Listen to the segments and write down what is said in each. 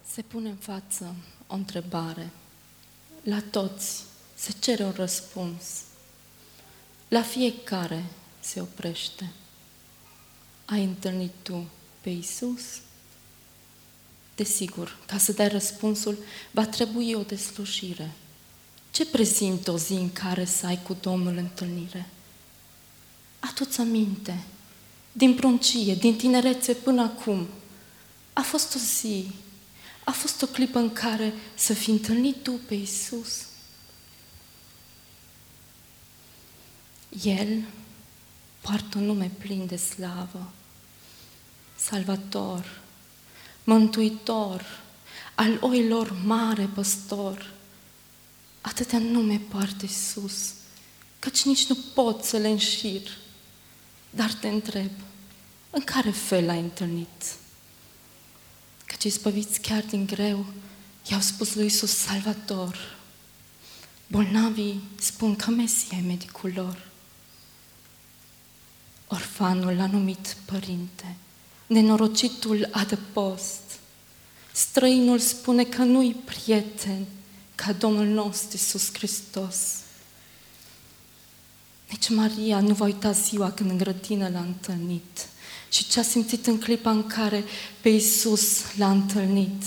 Se pune în față o întrebare. La toți se cere un răspuns. La fiecare se oprește. Ai întâlnit tu pe Iisus? Desigur, ca să dai răspunsul, va trebui o deslușire. Ce prezintă o zi în care să ai cu Domnul întâlnire? Adu-ți aminte, din pruncie, din tinerețe până acum, a fost o zi, a fost o clipă în care să fi întâlnit tu pe Iisus. El poartă un nume plin de slavă, Salvator, Mântuitor, al oilor mare păstor. Atâtea nume poartă Iisus, căci nici nu pot să le înșir. Dar te întreb, în care fel l-ai întâlnit? Căci izbăviți chiar din greu, i-au spus lui Iisus Salvator. Bolnavii spun că Mesia e medicul lor. Orfanul l-a numit părinte, nenorocitul adăpost. Străinul spune că nu-i prieten ca Domnul nostru Iisus Hristos. Nici Maria nu va uita ziua când în grădină l-a întâlnit și ce a simțit în clipa în care pe Iisus l-a întâlnit.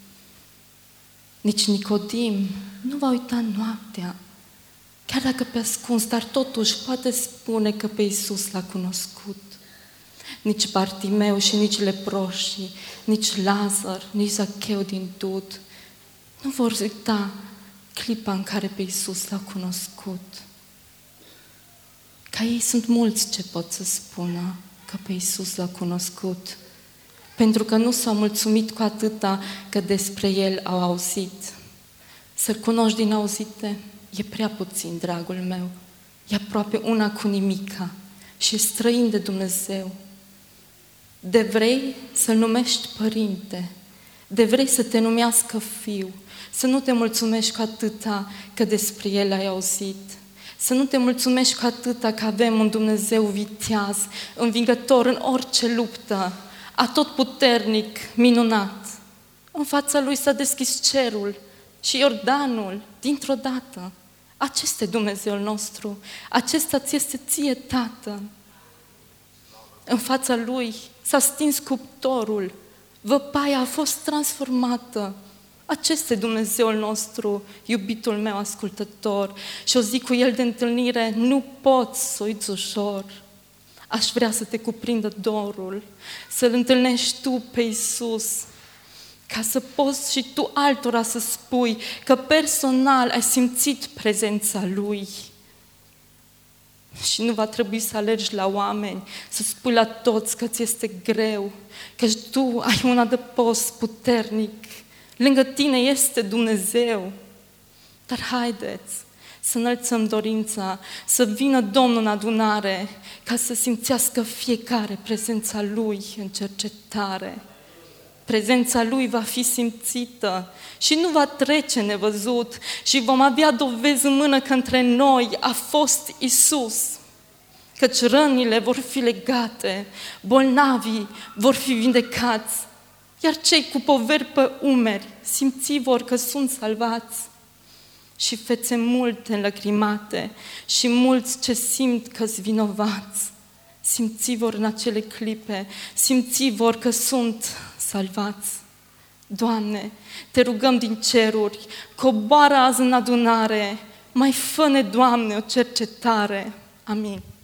Nici Nicodim nu va uita noaptea, chiar dacă pe ascuns, dar totuși poate spune că pe Iisus l-a cunoscut. Nici Bartimeu și nici leproșii, nici Lazar, nici Zacheu din Dud nu vor uita clipa în care pe Iisus l-a cunoscut. Ca ei sunt mulți ce pot să spună că pe Iisus l-a cunoscut, pentru că nu s-au mulțumit cu atâta că despre El au auzit. Să-L cunoști din auzite e prea puțin, dragul meu, e aproape una cu nimica și e străin de Dumnezeu. De vrei să-L numești părinte, de vrei să te numească fiu, să nu te mulțumești cu atâta că despre El ai auzit, să nu te mulțumești cu atâta că avem un Dumnezeu viteaz, învingător în orice luptă, atotputernic, minunat. În fața Lui s-a deschis cerul și Iordanul dintr-o dată. Acesta e Dumnezeul nostru, acesta ți este ție, Tată. În fața Lui s-a stins cuptorul, văpaia a fost transformată. Acesta e Dumnezeul nostru, iubitul meu ascultător, și o zi cu El de întâlnire nu poți să uiți ușor. Aș vrea să te cuprindă dorul, să-L întâlnești tu pe Iisus, ca să poți și tu altora să spui că personal ai simțit prezența Lui. Și nu va trebui să alergi la oameni, să spui la toți că ți este greu, că tu ai un adăpost puternic, lângă tine este Dumnezeu. Dar haideți să înălțăm dorința, să vină Domnul în adunare, ca să simțească fiecare prezența Lui în cercetare. Prezența Lui va fi simțită și nu va trece nevăzut și vom avea dovezi în mână că între noi a fost Iisus. Căci rănile vor fi legate, bolnavii vor fi vindecați, iar cei cu poveri pe umeri simți vor că sunt salvați. Și fețe multe înlăcrimate și mulți ce simt că-s vinovați, simți vor în acele clipe, simți vor că sunt salvați. Doamne, te rugăm din ceruri, coboară azi în adunare, mai fă-ne, Doamne, o cercetare. Amin.